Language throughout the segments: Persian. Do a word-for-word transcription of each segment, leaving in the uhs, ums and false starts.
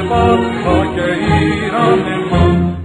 باز خاک ایران ما.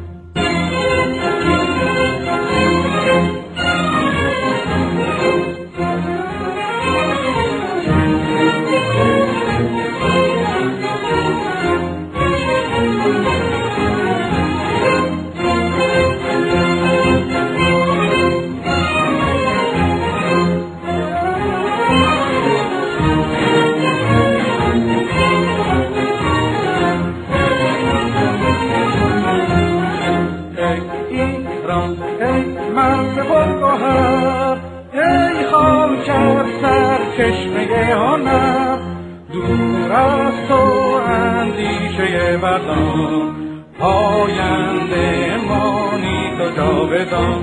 پاینده مانی تو جاودان.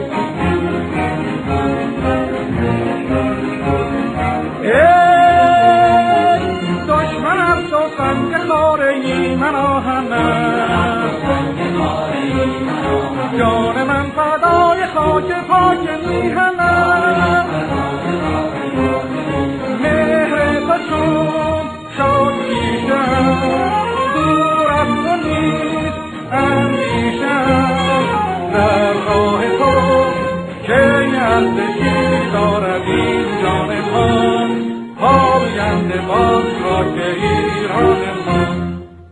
ای دشمن از تو سنگ خاره من آهن است، جان من فدای خاک پاک میهن است. مهر تو چون شد پیشم دور از تو نیست اندیشم، در راه تو که اندشی دارد این جان ما. پاینده باز خاک ایران ما.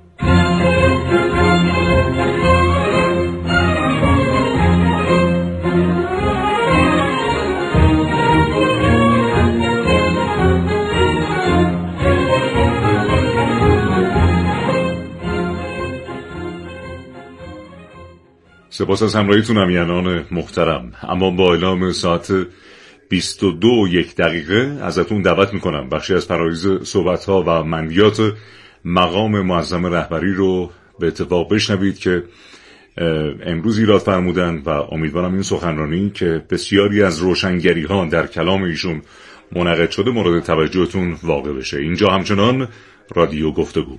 سپاس از همراهیتون امیانان محترم. اما با اعلام ساعت بیست و دو و یک دقیقه ازتون دعوت میکنم بخشی از فرایض صحبت‌ها و مندیات مقام معظم رهبری رو به اتفاق بشنوید که امروز ایراد فرمودن و امیدوارم این سخنرانی که بسیاری از روشنگری ها در کلام ایشون منعقد شده مورد توجهتون واقع بشه. اینجا همچنان رادیو گفتگو.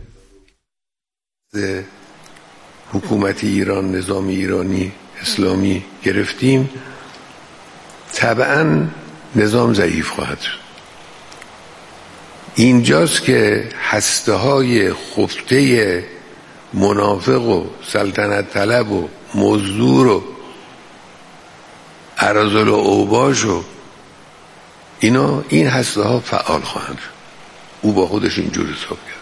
حکومت ایران، نظام ایرانی اسلامی گرفتیم، طبعا نظام ضعیف خواهد شد. اینجاست که هسته های خفته منافق و سلطنت طلب و مزدور و اراذل و اوباش و اینا، این هسته ها فعال خواهند شد. او با خودش اینجور حساب کرد.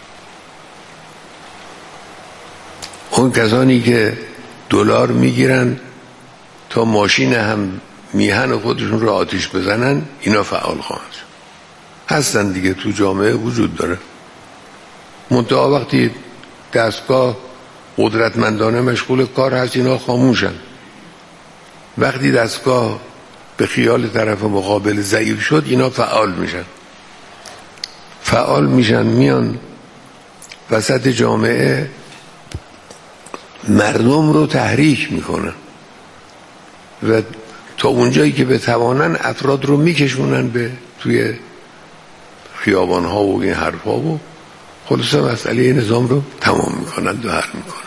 اون کسانی که دلار میگیرن تا ماشین هم میهن خودشون رو آتیش بزنن، اینا فعال خواهند شد. هستن دیگه، تو جامعه وجود داره. منتها وقتی دستگاه قدرتمندانه مشغول کار هست، اینا خاموشن. وقتی دستگاه به خیال طرف مقابل ضعیف شد، اینا فعال میشن فعال میشن میان وسط جامعه، مردم رو تحریک میکنن و تا اونجایی که بتوانن افراد رو میکشونن به توی خیابان ها و این حرف ها و خلاصه مسئله نظام رو تمام میکنن و حل میکنن.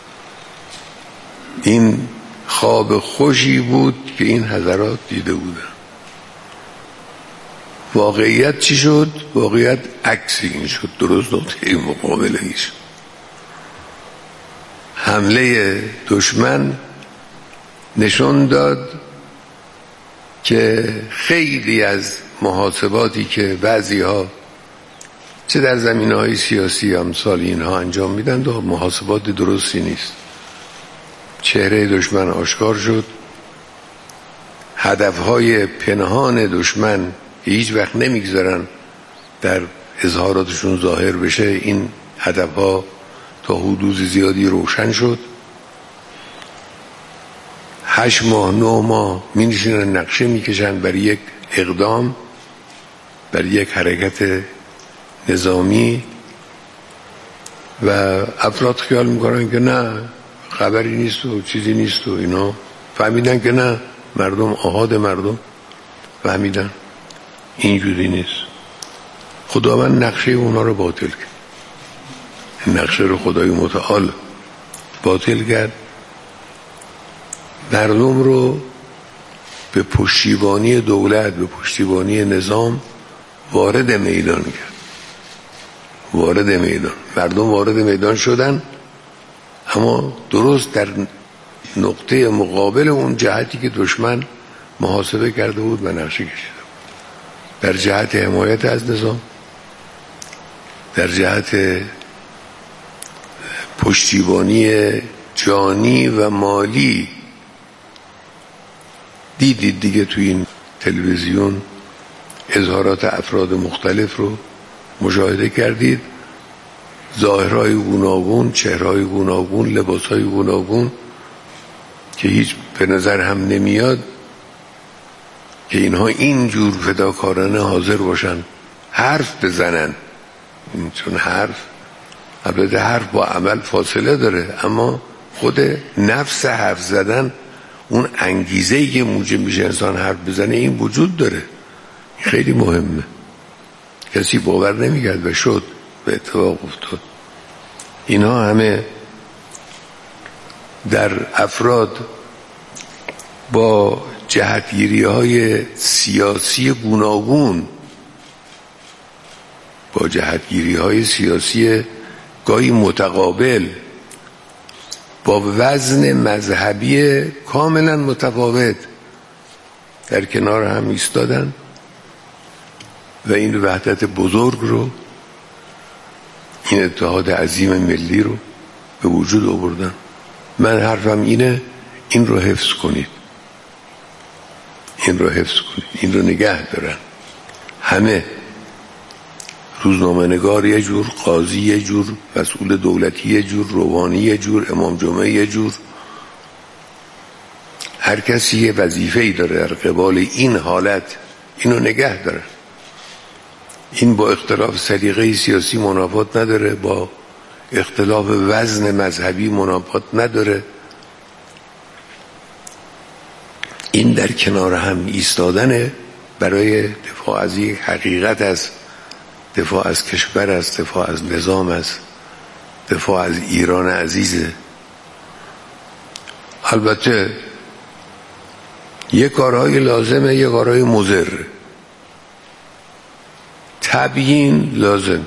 این خواب خوشی بود که این حضرات دیده بودن. واقعیت چی شد؟ واقعیت عکس این شد، درست نقطه مقابل این شد. حمله دشمن نشون داد که خیلی از محاسباتی که بعضی ها چه در زمینه های سیاسی امثال اینها انجام میدن و محاسبات درستی نیست. چهره دشمن آشکار شد. هدفهای پنهان دشمن هیچ وقت نمیگذارن در اظهاراتشون ظاهر بشه، این هدفها تا حدود زیادی روشن شد. هشت ماه نه ماه می نشینن نقشه میکشن برای یک اقدام، برای یک حرکت نظامی و افراد خیال میکنن که نه خبری نیست و چیزی نیست و اینا. فهمیدن که نه، مردم آحاد مردم فهمیدن اینجوری نیست. خداوند نقشه اونا رو باطل کرد. نقشه رو خدای متعال باطل کرد. مردم رو به پشتیبانی دولت، به پشتیبانی نظام وارد میدان کرد. وارد میدان، مردم وارد میدان شدن، اما درست در نقطه مقابل اون جهتی که دشمن محاسبه کرده بود و نقشه کشیده بود، در جهت حمایت از نظام، در جهت پشتیبانی جانی و مالی. دیدید دیگه توی این تلویزیون اظهارات افراد مختلف رو مشاهده کردید، ظاهرهای گوناگون، چهرهای گوناگون، لباسهای گوناگون که هیچ به نظر هم نمیاد که اینها اینجور فداکارانه حاضر باشن حرف بزنن. چون حرف، البته حرف با عمل فاصله داره، اما خود نفس حرف زدن، اون انگیزه‌ای که موجب میشه انسان حرف بزنه، این وجود داره. خیلی مهمه. کسی باور نمیکرد و شد، به اتفاق افتاد. اینها همه در افراد با جهتگیری های سیاسی گوناگون، با جهتگیری های سیاسی گاهی متقابل، با وزن مذهبی کاملا متفاوت در کنار هم ایستادن و این وحدت بزرگ رو، این اتحاد عظیم ملی رو به وجود آوردن. من حرفم اینه، این رو حفظ کنید، این رو حفظ کنید، این رو نگه دارن همه. روزنامه نگار یه جور، قاضی یه جور، مسئول دولتی یه جور، روحانی یه جور، امام جمعه یه جور. هر کسی یه وظیفه‌ای داره در قبال این حالت، اینو نگه داره. این با اختلاف سلیقه سیاسی منافات نداره، با اختلاف وزن مذهبی منافات نداره. این در کنار هم ایستادن برای دفاع از یک حقیقت است، دفاع از کشور است، دفاع از نظام است، دفاع از ایران عزیزه. البته یک کارهای لازمه، یک کارهای مضر. تبیین لازم،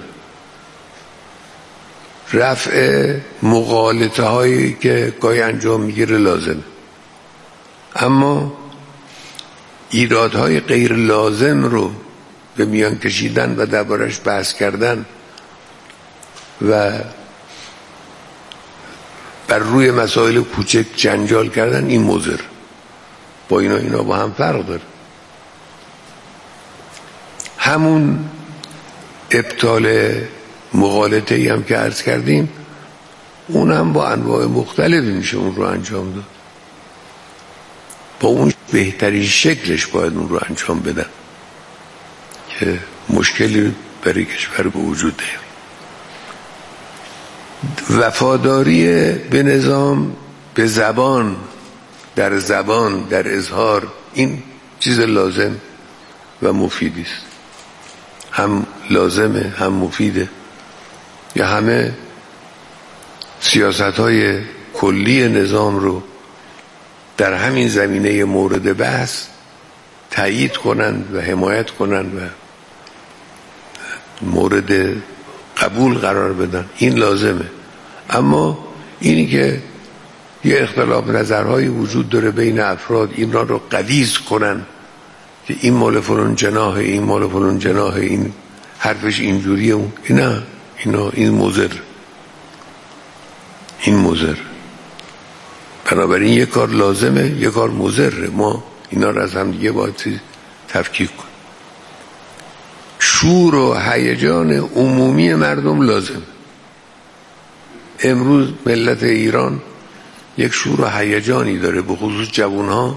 رفع مغالطه هایی که گاهی انجام میگیره لازم، اما ایرادهای غیر لازم رو به میان کشیدن و دربارش بحث کردن و بر روی مسائل کوچک جنجال کردن، این مضر. با اینا اینا با هم فرق داره. همون ابطال مغالطه ای هم که عرض کردیم، اون هم با انواع مختلفی میشه اون رو انجام داد. با اون بهترین شکلش باید اون رو انجام بدن که مشکلی برای کشور به وجود نیاد. وفاداری به نظام، به زبان، در زبان، در اظهار، این چیز لازم و مفیدی است. هم لازمه، هم مفیده. یا همه سیاست‌های کلی نظام رو در همین زمینه مورد بحث تایید کنند و حمایت کنند و مورد قبول قرار بدن، این لازمه. اما اینی که یه اختلاف نظرهای وجود داره بین افراد، این را رو قدیس کنن که این مال فلان جناح، این مال فلان جناح، این حرفش اینجوریه، اون نه، اینا این مضر، این مضر. بنابراین یک کار لازمه، یک کار مضره. ما اینا رو از هم دیگه باید تفکیک کنیم. شور و هیجان عمومی مردم لازم. امروز ملت ایران یک شور و هیجانی داره، به خصوص جوانها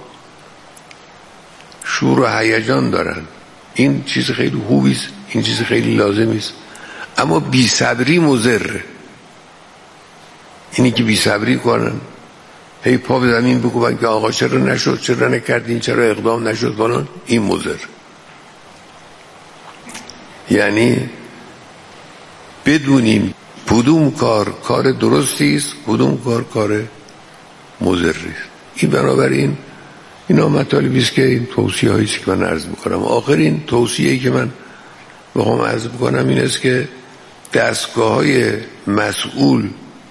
شور و هیجان دارن. این چیز خیلی خوبی است، این چیز خیلی لازمی است، اما بی صبری مضره. اینی که بی صبری کنن، هی پا به زمین بکوبن که آقا چرا نشد، چرا نکردین، چرا اقدام نشد فلان، این مضر. یعنی بدونیم کدوم کار کار درستی است، کدوم کار کار مضری است. این بنابراین اینا مطالبی است که این توصیه هایی است که من عرض میکنم. آخرین توصیه‌ای که من بخوام عرض بکنم این است که دستگاه‌های مسئول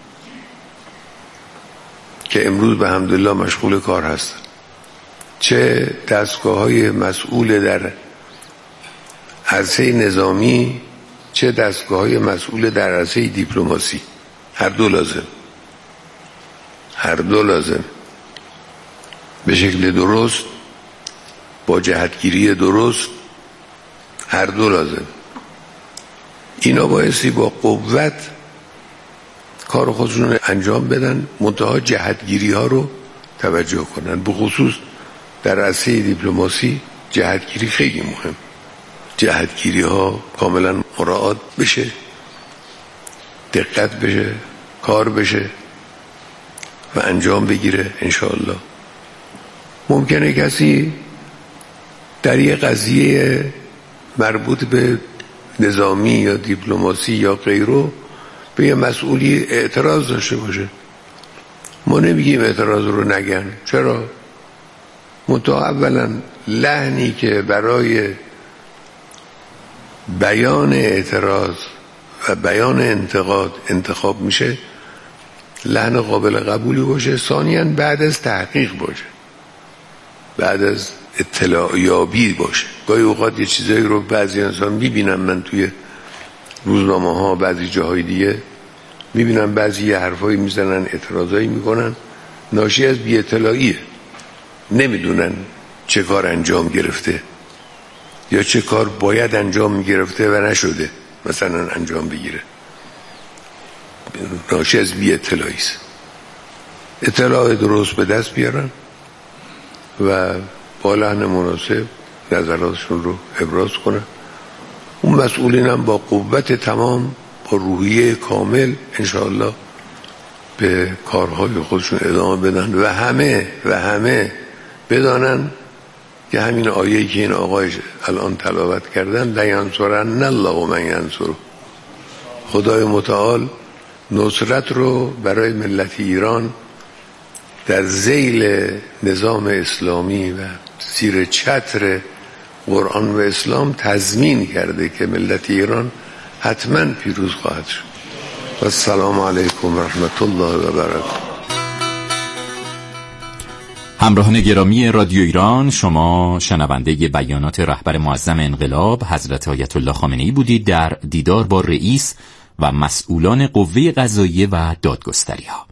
که امروز به حمدالله مشغول کار هستن، چه دستگاه‌های مسئول در عرصه نظامی، چه دستگاه‌های مسئول در عرصه دیپلماسی، هر دو لازم هر دو لازم به شکل درست، با جهتگیری درست، هر دو لازم. اینا بایستی با قوت کار خودشون انجام بدن، منتها جهتگیری ها رو توجه کنن. به خصوص در عرصه دیپلماسی جهتگیری خیلی مهم، جهتگیری ها کاملا مراعات بشه، دقت بشه، کار بشه و انجام بگیره انشاءالله. ممکنه کسی در یه قضیه مربوط به نظامی یا دیپلماسی یا غیره به یه مسئولی اعتراض داشته باشه. ما نمیگیم اعتراض رو نگن، چرا؟ منتها اولا لحنی که برای بیان اعتراض و بیان انتقاد انتخاب میشه لحن قابل قبولی باشه. ثانیاً بعد از تحقیق باشه، بعد از اطلاع یابی باشه. گاهی اوقات یه چیزایی رو بعضی انسان میبینم، من توی روزنامه ها بعضی جاهای دیگه میبینم بعضی یه حرفایی میزنن، اعتراضایی میکنن، ناشی از بی اطلاعیه، نمیدونن چه کار انجام گرفته یا چه کار باید انجام میگرفته و نشده مثلا انجام بگیره، ناشی از بی اطلاعی است. اطلاع درست به دست بیارن و با لحن مناسب نظراتشون رو ابراز کنن. اون مسئولین هم با قوت تمام، با روحیه کامل انشاءالله به کارهای خودشون ادامه بدن و همه و همه بدانن که همین آیه‌ای که این آقای الان تلاوت کردن لینصرن الله من ینصره، خدای متعال نصرت رو برای ملت ایران در ذیل نظام اسلامی و زیر چتر قرآن و اسلام تضمین کرده که ملت ایران حتما پیروز خواهد شد. و السلام علیکم و رحمت الله و برکاته. همراهان گرامی رادیو ایران، شما شنونده بیانات رهبر معظم انقلاب حضرت آیت الله خامنه‌ای بودید در دیدار با رئیس و مسئولان قوه قضاییه و دادگستری ها.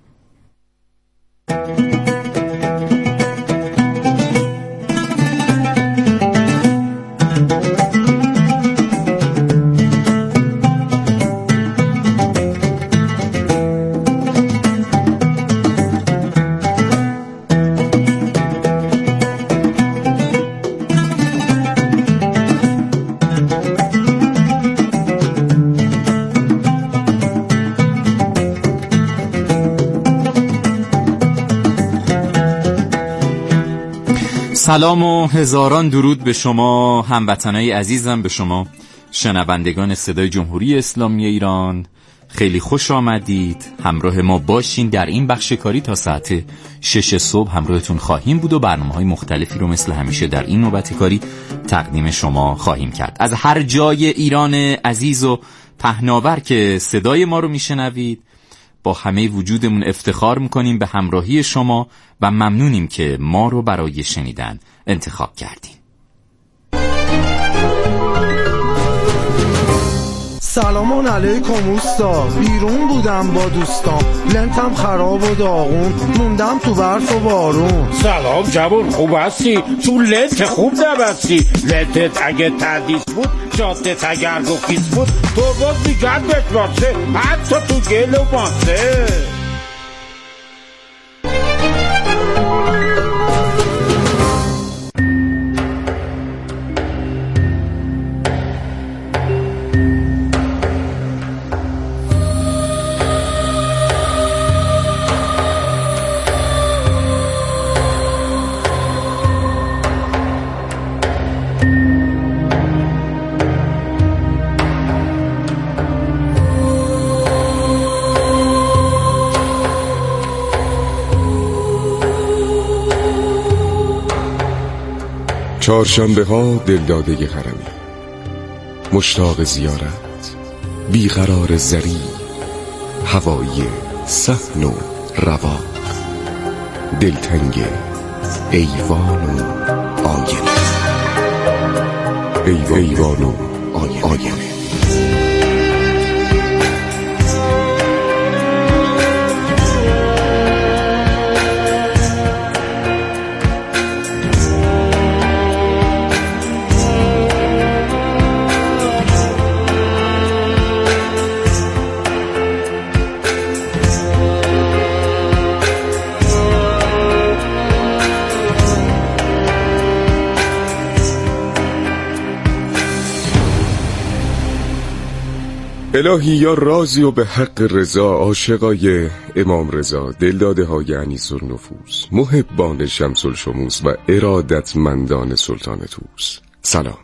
سلام و هزاران درود به شما هموطنای عزیزم، به شما شنوندگان صدای جمهوری اسلامی ایران. خیلی خوش آمدید، همراه ما باشین در این بخش کاری. تا ساعت شش صبح همراهتون خواهیم بود و برنامه‌های مختلفی رو مثل همیشه در این نوبت کاری تقدیم شما خواهیم کرد. از هر جای ایران عزیز و پهناور که صدای ما رو میشنوید با همه وجودمون افتخار میکنیم به همراهی شما و ممنونیم که ما رو برای شنیدن انتخاب کردیم. سلام علیکم اوستا، بیرون بودم با دوستام، لنتم خراب و داغون، موندم تو برف و بارون. سلام جوون، خوب هستی؟ تو لنت خوب نبستی؟ لنتت اگه تردیس بود، جادت اگر گفیز بود، تو باز میگرد بشماسه، حتی تو گل و ماسه. چهارشنبه ها دلداده حرمی، مشتاق زیارت، بیقرار زری، هوایی صحن و رواق، دلتنگ ایوان و آینه. ایوان و آینه. الهی یا رازی و به حق رضا، عاشقای امام رضا، دلداده های انیس النفوس، محبان شمس الشموس و ارادتمندان سلطان طوس، سلام.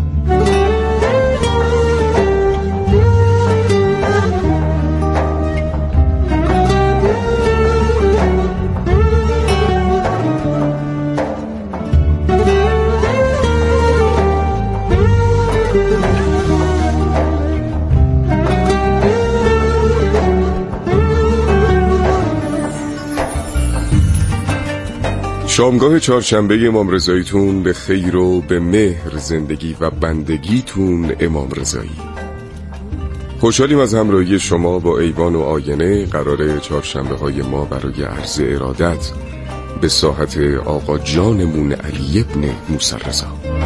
شامگاه چهارشنبه امام رضاییتون به خیر و به مهر زندگی و بندگیتون امام رضایی. خوشحالیم از همراهی شما با ایوان و آینه. قراره چهارشنبه های ما برای عرض ارادت به ساحت آقا جانمون علی ابن موسی رضا.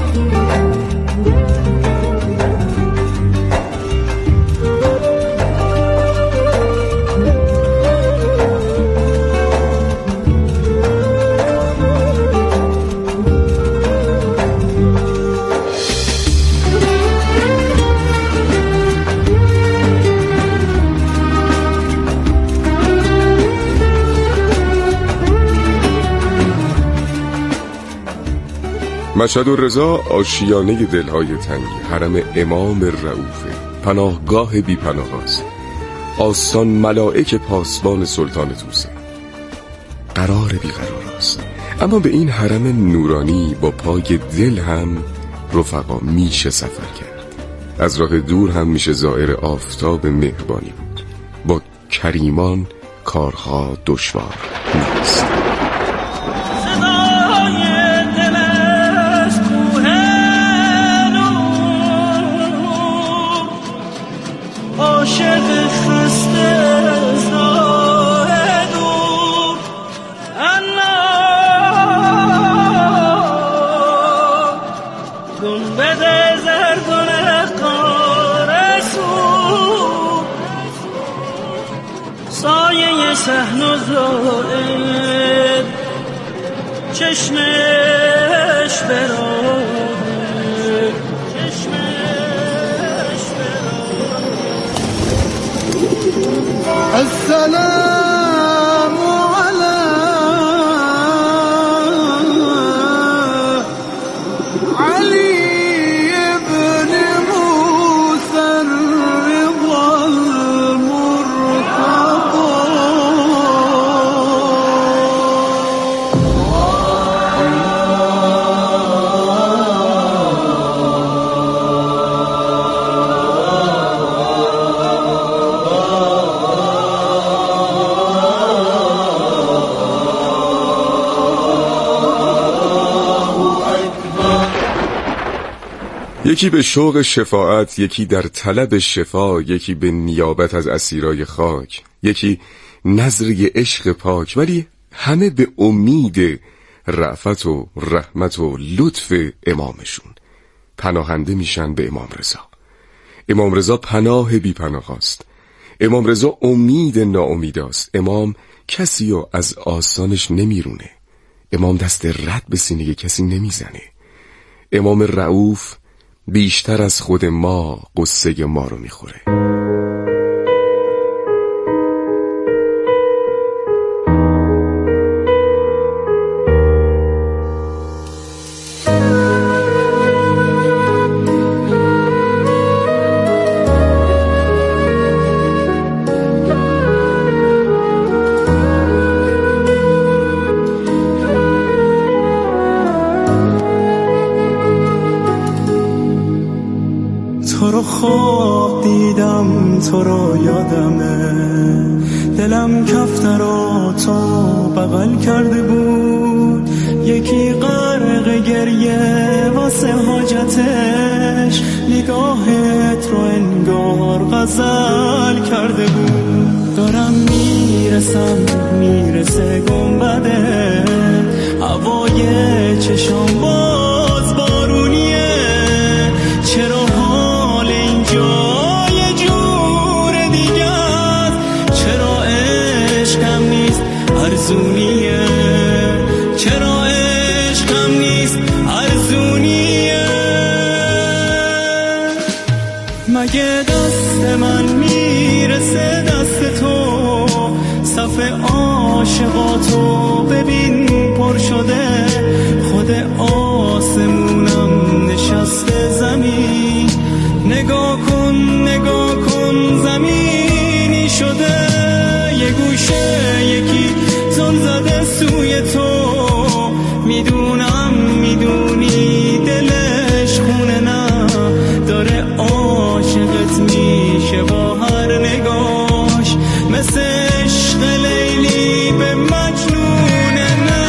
مشهد الرضا آشیانه دلهای تنگ، حرم امام رؤوفه، پناهگاه بی پناه است، آستان ملائک پاسبان سلطان طوسه، قرار بی قرار است. اما به این حرم نورانی با پای دل هم رفقا میشه سفر کرد. از راه دور هم میشه زائر آفتاب مهربانی بود. با کریمان کارها دشوار نیست. صحن و زائد چشمش برآمد، چشمش برآمد. السلام علی علی ابن موسی الرضا المرتضی. یکی به شوق شفاعت، یکی در طلب شفا، یکی به نیابت از اسیرای خاک، یکی نظری عشق پاک، ولی همه به امید رأفت و رحمت و لطف امامشون پناهنده میشن به امام رضا. امام رضا پناه بی پناه است. امام رضا امید ناامید است. امام کسی رو از آسانش نمیرونه. امام دست رد به سینه کسی نمیزنه. امام رؤوف بیشتر از خود ما قصه ما رو میخوره. تو رو خواب دیدم تو رو یادمه، دلم کفتراتو بغل کرده بود، یکی غرق گریه واسه حاجتش، نگاهت رو انگار غزل کرده بود. دارم میرسم میرسه گنبده، هوای چشام باز بارونیه، چرا حال اینجا یه جور دیگه است، چرا عشقم نیست ارزونیه، چرا عشقم نیست ارزونیه. مگه دست من میرسه دست تو، صف عاشقاتو ببین پر شده، خود آسمونم نشسته زمین، نگاه کن نگاه کن زمینی شده، یه گوشه یکی زل زده سوی تو، میدونم میدونی دلش خونه نه، داره عاشقت میشه با هر نگاش، مثل عشق لیلی به مجنون نه.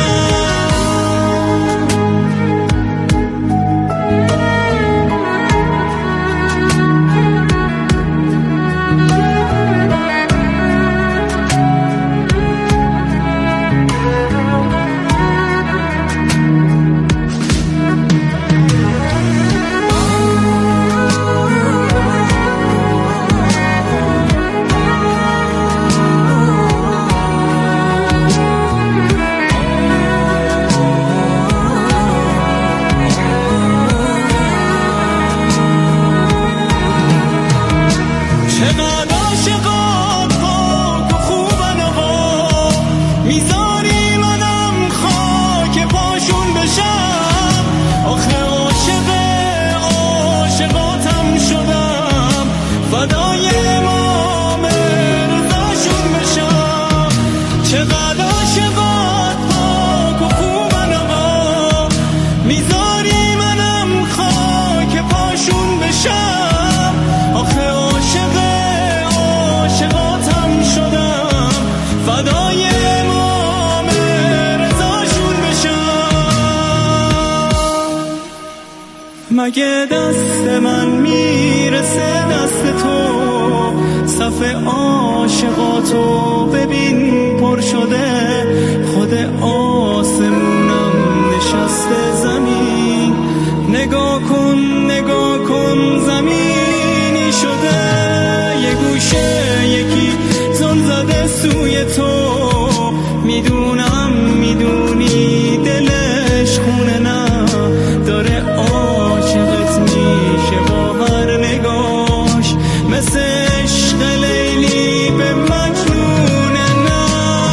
مگه دست من میرسه دست تو، صف عاشقاتو ببین پر شده، خود آسمونم نشسته زمین، نگاه کن نگاه کن زمینی شده، یه گوشه یکی زل زده سوی تو، میدونم میدونی دلش خونه نه، داره عاشقت میشه با هر نگاش، مثل عشق لیلی به مجنون نه.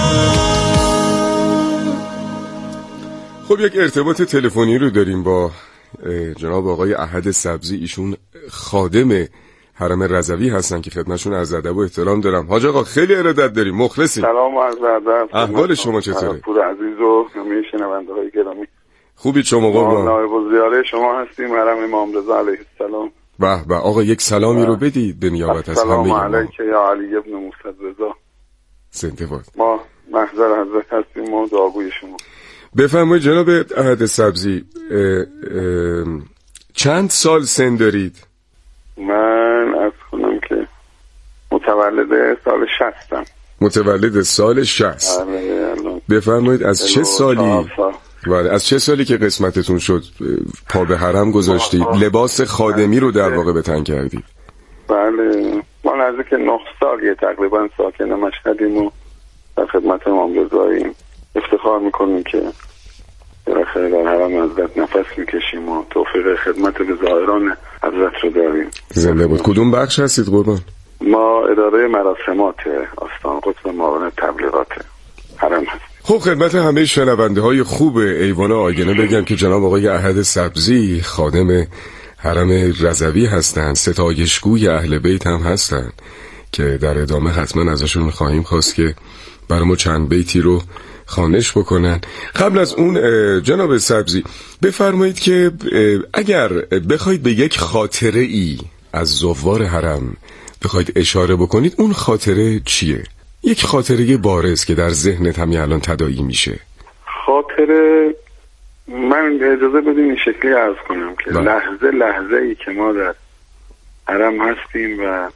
خب یک ارتباط تلفنی رو داریم با جناب آقای احد سبزی، ایشون خادم حرم رضوی هستن که خدمتشون عرض ادب و احترام دارم. حاج آقا خیلی ارادت داریم، مخلصیم. سلام و عرض ادب. احوال شما چطوره؟ پور عزیز و همه شنونده‌های گرامی. خوبید شما قربان؟ نایب الزیاره شما هستیم حرم امام رضا علیه السلام. به به آقا یک سلامی رو بدید به نیابت از همه ما. السلام علیک یا علی ابن موسی رضا. زنده باد. ما محضر حضرت هستیم و دعاگوی شما. بفرمایید جناب احد سبزی، اه اه چند سال سن دارید؟ من از کنم که متولد سال شصتم. متولد سال شصت. بفرمایید از چه سالی بله از چه سالی که قسمتتون شد پا به حرم گذاشتید، لباس خادمی رو در واقع به تن کردید؟ بله ما نزدیک نه سالیه تقریبا ساکن مشهدیم و در خدمت امام رضاییم. افتخار میکنیم که بالاخره در حرم حضرت نفس میکشیم و توفیق خدمت به زائران حضرت رو داریم. زنده بود. کدوم بخش هستید قربان؟ ما اداره مراسمات آستان قطب معاون تبلیغات حرم هستیم. خب خدمت همه شنونده های خوب ایوان آینه بگم که جناب آقای احد سبزی خادم حرم رضوی هستند، ستایشگوی اهل بیت هم هستند که در ادامه حتما ازشون خواهیم خواست که برای ما چند بیتی رو خوانش بکنن. قبل از اون جناب سبزی بفرمایید که اگر بخواید به یک خاطره ای از زوار حرم بخواید اشاره بکنید اون خاطره چیه؟ یک خاطره بارز که در ذهنت همین الان تداعی میشه. خاطره من اجازه بدیم این شکلی عرض کنم که بله. لحظه لحظه ای که ما در حرم هستیم و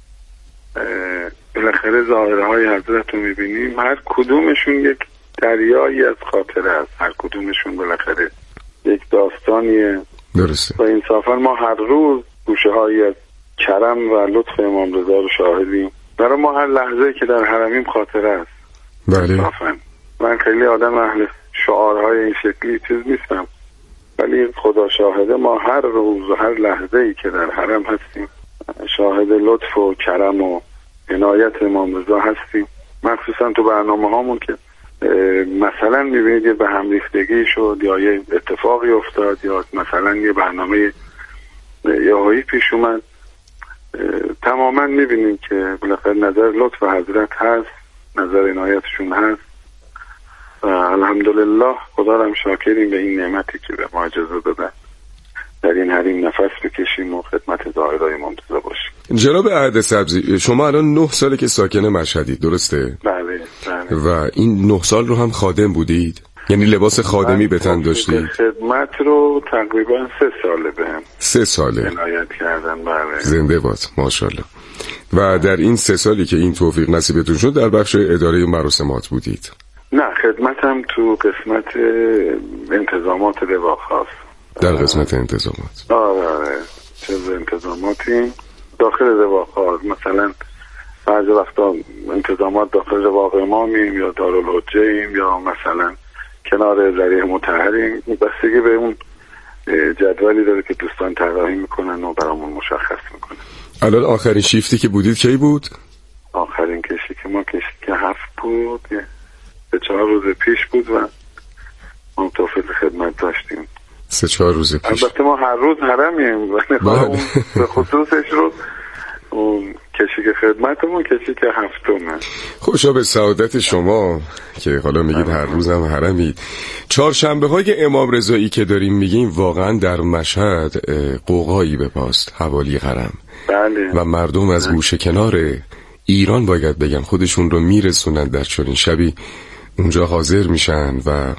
بالاخره ظاهره های حضرت رو میبینیم، هر کدومشون یک دریایی از خاطره است، هر کدومشون بالاخره یک داستانیه. درسته. و انصافا ما هر روز گوشه هایی از کرم و لطف امام رضا رو شاهدیم. برای ما هر لحظه که در حرمیم خاطره است. بله. انصافا من خیلی آدم اهل شعارهای این شکلی چیز نیستم، ولی خدا شاهده ما هر روز و هر لحظه ای که در حرم هستیم شاهد لطف و کرم و عنایت امام رضا هستیم. مخصوصا تو برنامه هامون که مثلا میبینید یه به هم ریختگی شد یا یه اتفاقی افتاد یا مثلا یه برنامه یاهایی پیش اومد، تماما میبینیم که بالاخره نظر لطف حضرت هست، نظر عنایتشون هست. الحمدلله خدا رو هم شاکریم به این نعمتی که به ما اجازه دادن در این حریم نفس بکشیم و خدمت ظاهرای امام رضا باشیم. جناب احد سبزی، شما الان نه ساله که ساکن مشهدید، درسته؟ بله بله. و این نه سال رو هم خادم بودید؟ یعنی لباس خادمی به تن داشتید؟ خدمت رو تقریبا سه ساله بهم سه ساله عنایت کردن. بله. زنده باد، ماشاءالله. و در این سه سالی که این توفیق نصیبتون شد در بخش اداره مراسمات بودید؟ نه، خدمتم تو قسمت انتظامات لواء خاص. در قسمت انتظامات. آره آره چیز انتظاماتی داخل لواء خاص، مثلا بعضی وقتا انتظامات داخل لواء امامیم یا دارالحجه‌ایم یا مثلا کنار ذریح مطهریم، بستگی به اون جدولی داره که دوستان طراحی میکنن و برامون مشخص میکنن. الان آخرین شیفتی که بودید کی بود؟ آخرین کشی که ما کشی که هفت بود، سه چهار روز پیش بود و ما توفیق خدمت داشتیم. سه چهار روز پیش. البته ما هر روز حرمیم و به خصوصش رو اون کشی که خدمتمون کشی که هفتمه. خوشا به سعادت شما که حالا میگید هر روز هم حرمید. چهارشنبه های امام رضایی که داریم میگیم واقعا در مشهد قوقایی بپاست حوالی حرم. بله. و مردم از گوشه کنار ایران باید بگم خودشون رو میرسونن در چنین شبی اونجا حاضر میشن و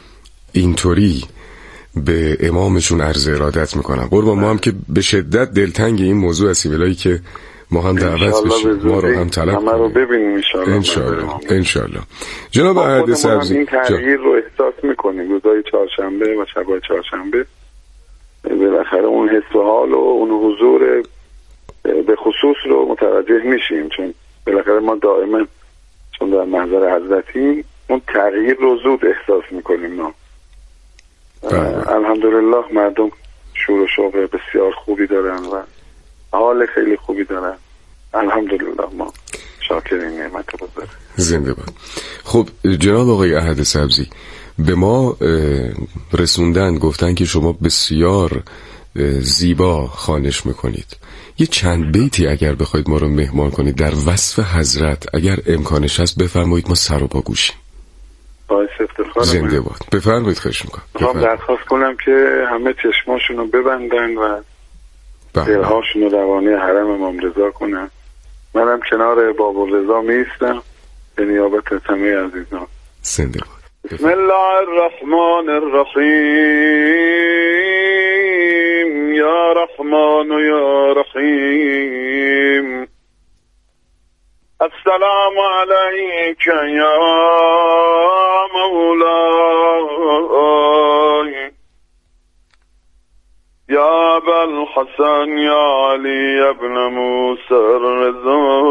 اینطوری به امامشون عرض ارادت میکنن. قربان ما هم که به شدت دلتنگ این موضوع هستیم، الهی که ما هم دعوت بشیم، ما رو هم طلب کنیم. ما رو ببینیم انشالله. انشالله. جناب احد سبزی، این تغییر رو احساس میکنیم روزای چهارشنبه و شبای چهارشنبه، بالاخره اون حس و حال و اون حضور به خصوص رو متوجه میشیم، چون بالاخره ما دائما چون در محضر حضرتیم اون تغییر رو زود احساس میکنیم. ما الحمدلله مردم شور و شوق بسیار خوبی دارن و حال خیلی خوبی دارن. الحمدلله ما شاکر این نعمت بزرگ. زنده باد. خب جناب آقای احد سبزی، به ما رسوندن گفتن که شما بسیار زیبا خوانش میکنید. یه چند بیتی اگر بخواید ما رو مهمان کنید در وصف حضرت، اگر امکانش هست بفرمایید، ما سر و پا گوشیم. باعث افتخار زنده باد. بفرمایید، خواهش میکنم. من درخواست کنم که همه چشماشون رو ببندن و دلهاشون رو روانه حرم امام رضا کنن. منم کنار باب الرضا میستم به نیابت همه عزیزان. زنده باد. بسم الله الرحمن الرحیم یا رحمان و یا رحیم السلام علیک یا مولای یا ابوالحسن یا علی ابن موسی الرضا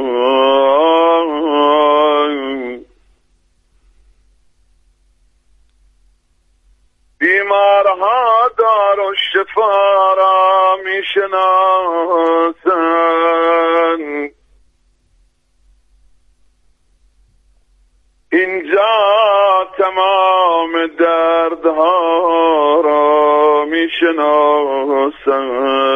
بیمارها دار و شفا را می شناسند، اینجا تمام دردها را می شناسند.